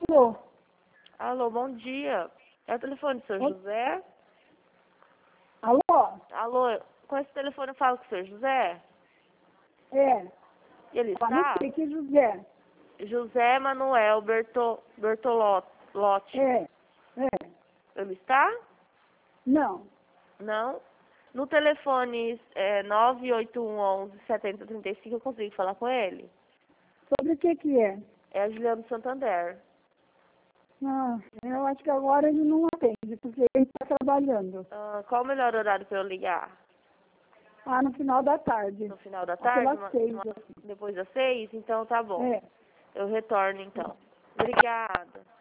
Alô? Alô, bom dia. É o telefone do seu Oi? José? Alô? Alô, com esse telefone eu falo com o seu José? É. Ele Só não está? sei que José. José Manuel Bertolotti. É. Ele está? Não. Não? No telefone 98111-7035 eu consigo falar com ele? Sobre o que é? É a Juliana do Santander. Ah, eu acho que agora ele não atende, porque ele está trabalhando. Qual o melhor horário para eu ligar? Ah, no final da tarde. No final da Lá tarde? pelas 6, assim. Depois das 6? Então tá bom. É. Eu retorno então. Obrigada.